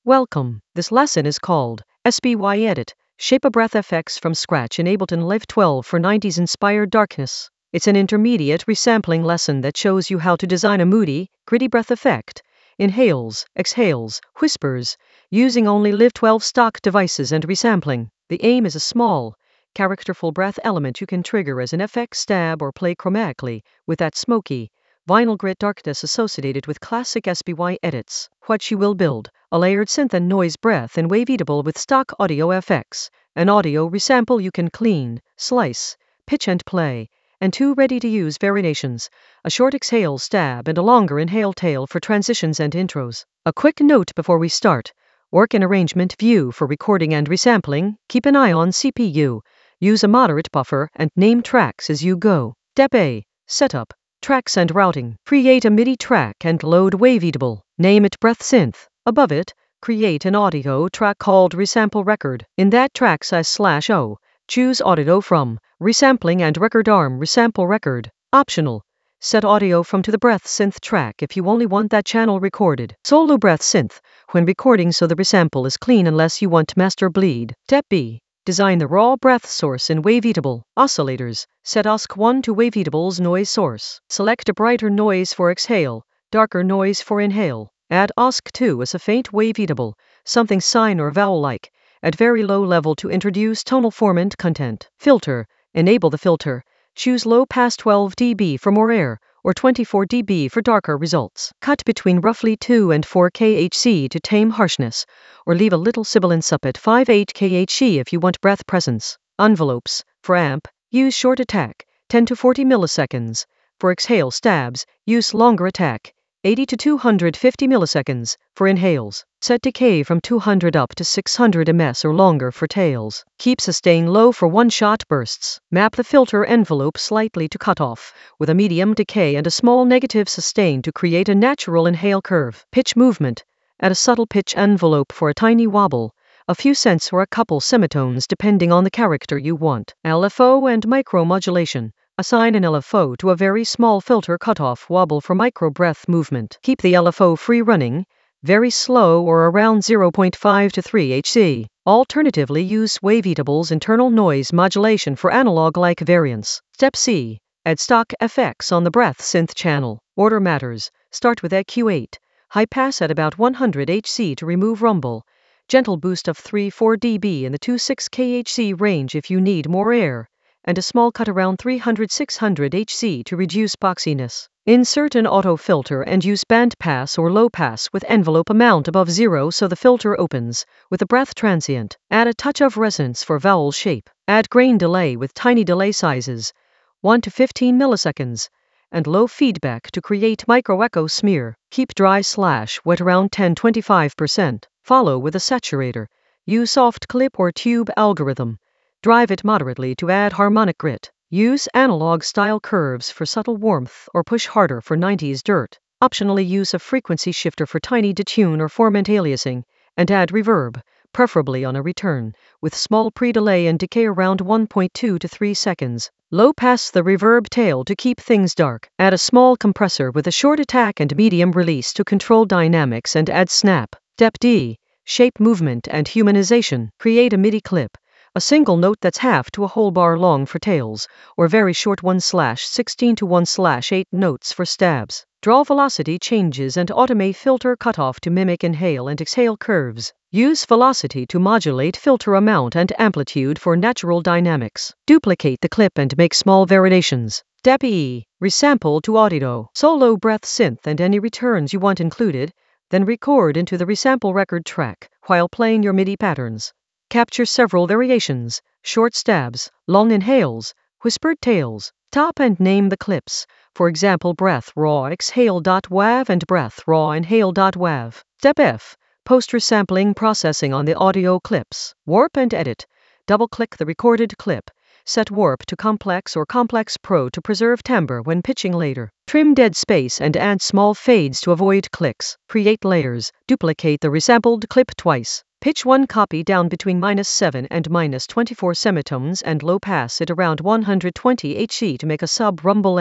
Welcome. This lesson is called SBY Edit, Shape a Breath FX from Scratch in Ableton Live 12 for 90s Inspired Darkness. It's an intermediate resampling lesson that shows you how to design a moody, gritty breath effect, inhales, exhales, whispers, using only Live 12 stock devices and resampling. The aim is a small, characterful breath element you can trigger as an FX stab or play chromatically with that smoky, vinyl grit darkness associated with classic SBY edits. What you will build: a layered synth and noise breath in Waveatable with stock audio FX, an audio resample you can clean, slice, pitch and play, and 2 ready-to-use variations, a short exhale stab and a longer inhale tail for transitions and intros. A quick note before we start: work in arrangement view for recording and resampling, keep an eye on CPU, use a moderate buffer, and name tracks as you go. Step A. Setup. Tracks and routing. Create a MIDI track and load Waveatable. Name it Breath Synth. Above it, create an audio track called Resample Record. In that track size/O, choose Audio from, Resampling and Record Arm Resample Record. Optional. Set audio from to the Breath Synth track if you only want that channel recorded. Solo Breath Synth, when recording so the resample is clean unless you want to master bleed. Step B. Design the raw breath source in Waveatable. Oscillators. Set OSC1 to Waveatable's noise source. Select a brighter noise for exhale, darker noise for inhale. Add OSC2 as a faint Waveatable, something sine or vowel-like, at very low level to introduce tonal formant content. Filter. Enable the filter. Choose low pass 12 dB for more air, or 24 dB for darker results. Cut between roughly 2 and 4 kHz to tame harshness, or leave a little sibilance up at 5-8 kHz if you want breath presence. Envelopes. For amp, use short attack, 10 to 40 milliseconds. For exhale stabs, use longer attack, 80 to 250 milliseconds. For inhales, set decay from 200 up to 600 ms or longer for tails. Keep sustain low for one-shot bursts. Map the filter envelope slightly to cutoff, with a medium decay and a small negative sustain to create a natural inhale curve. Pitch movement. Add a subtle pitch envelope for a tiny wobble, a few cents or a couple semitones depending on the character you want. LFO and micromodulation. Assign an LFO to a very small filter cutoff wobble for micro breath movement. Keep the LFO free running, very slow or around 0.5 to 3 Hz. Alternatively, use Waveatable's internal noise modulation for analog-like variants. Step C. Add stock FX on the Breath Synth channel. Order matters. Start with EQ8. High pass at about 100 Hz to remove rumble. Gentle boost of 3-4 dB in the 2-6 kHz range if you need more air, and a small cut around 300-600 Hz to reduce boxiness. Insert an auto filter and use band pass or low pass with envelope amount above 0 so the filter opens with a breath transient. Add a touch of resonance for vowel shape. Add grain delay with tiny delay sizes, 1 to 15 milliseconds, and low feedback to create micro-echo smear. Keep dry/wet around 10-25%. Follow with a saturator. Use soft clip or tube algorithm. Drive it moderately to add harmonic grit. Use analog-style curves for subtle warmth or push harder for 90s dirt. Optionally use a frequency shifter for tiny detune or formant aliasing, and add reverb, preferably on a return, with small pre-delay and decay around 1.2 to 3 seconds. Low pass the reverb tail to keep things dark. Add a small compressor with a short attack and medium release to control dynamics and add snap. Step D. Shape movement and humanization. Create a MIDI clip. A single note that's half to a whole bar long for tails, or very short 1/16 to 1/8 notes for stabs. Draw velocity changes and automate filter cutoff to mimic inhale and exhale curves. Use velocity to modulate filter amount and amplitude for natural dynamics. Duplicate the clip and make small variations. Step E. Resample to audio. Solo breath synth and any returns you want included, then record into the resample record track while playing your MIDI patterns. Capture several variations, short stabs, long inhales, whispered tails. Stop and name the clips, for example breath raw exhale.wav and breath raw inhale.wav. Step F. Post-resampling processing on the audio clips. Warp and edit. Double-click the recorded clip. Set warp to complex or complex pro to preserve timbre when pitching later. Trim dead space and add small fades to avoid clicks. Create layers. Duplicate the resampled clip twice. Pitch one copy down between -7 and -24 semitones and low pass it around 120 Hz to make a sub-rumble layer.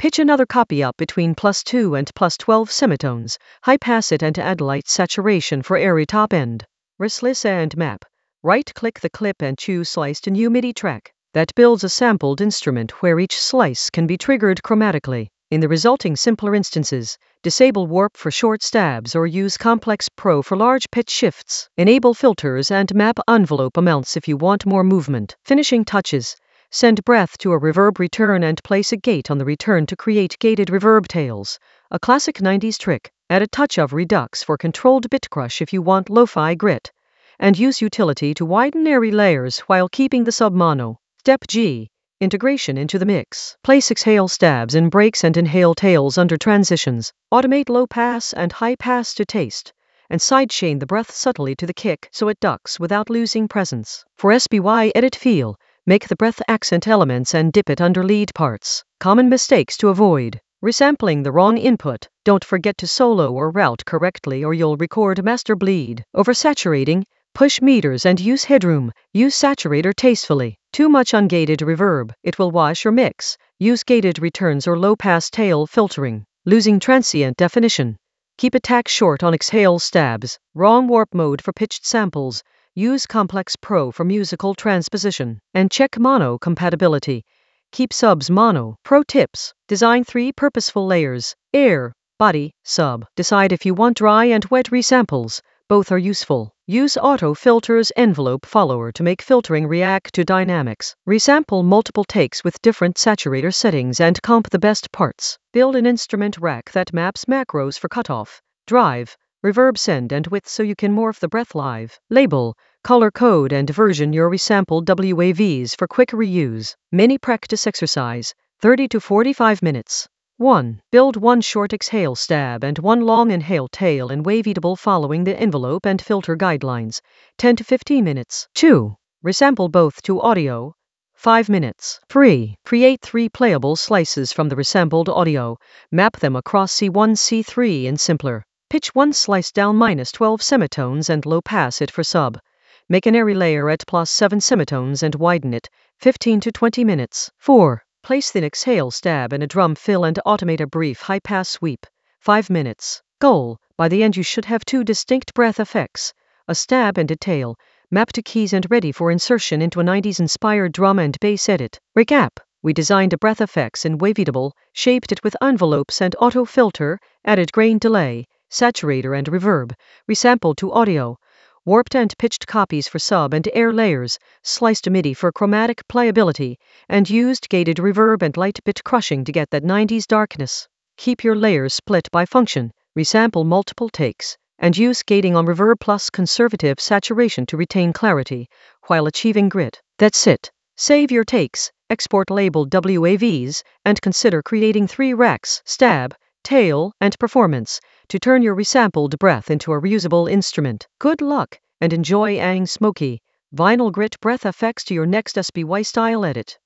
Pitch another copy up between +2 and +12 semitones. High pass it and add light saturation for airy top end. Reslice and map. Right-click the clip and choose Slice to new MIDI track. That builds a sampled instrument where each slice can be triggered chromatically. In the resulting simpler instances, disable warp for short stabs or use Complex Pro for large pitch shifts. Enable filters and map envelope amounts if you want more movement. Finishing touches. Send breath to a reverb return and place a gate on the return to create gated reverb tails. A classic 90s trick. Add a touch of redux for controlled bit crush if you want lo-fi grit. And use utility to widen airy layers while keeping the sub-mono. Step G. Integration into the mix. Place exhale stabs in breaks and inhale tails under transitions. Automate low pass and high pass to taste. And sidechain the breath subtly to the kick so it ducks without losing presence. For SBY edit feel, make the breath accent elements and dip it under lead parts. Common mistakes to avoid. Resampling the wrong input. Don't forget to solo or route correctly or you'll record master bleed. Oversaturating. Push meters and use headroom. Use saturator tastefully. Too much ungated reverb. It will wash your mix. Use gated returns or low-pass tail filtering. Losing transient definition. Keep attack short on exhale stabs. Wrong warp mode for pitched samples. Use Complex Pro for musical transposition. And check mono compatibility. Keep subs mono. Pro tips. Design 3 purposeful layers. Air, body, sub. Decide if you want dry and wet resamples. Both are useful. Use auto filters envelope follower to make filtering react to dynamics. Resample multiple takes with different saturator settings and comp the best parts. Build an instrument rack that maps macros for cutoff, drive, reverb send and width so you can morph the breath live. Label, color code and version your resampled WAVs for quick reuse. Mini practice exercise, 30 to 45 minutes. 1. Build 1 short exhale stab and 1 long inhale tail in Waveatable following the envelope and filter guidelines, 10 to 15 minutes. 2. Resample both to audio, 5 minutes. 3. Create 3 playable slices from the resampled audio, map them across C1, C3 in simpler. Pitch 1 slice down -12 semitones and low pass it for sub. Make an airy layer at +7 semitones and widen it, 15 to 20 minutes. 4. Place thin exhale stab in a drum fill and automate a brief high-pass sweep, 5 minutes. Goal, by the end you should have 2 distinct breath effects, a stab and a tail, mapped to keys and ready for insertion into a 90s-inspired drum and bass edit. Recap, we designed a breath effects in Waveatable, shaped it with envelopes and auto filter, added grain delay, saturator and reverb, resampled to audio, warped and pitched copies for sub and air layers, sliced to MIDI for chromatic playability, and used gated reverb and light bit crushing to get that 90s darkness. Keep your layers split by function, resample multiple takes, and use gating on reverb plus conservative saturation to retain clarity, while achieving grit. That's it. Save your takes, export labeled WAVs, and consider creating 3 racks, stab, tail, and performance, to turn your resampled breath into a reusable instrument. Good luck, and enjoy adding smoky, vinyl grit breath effects to your next SBY style edit.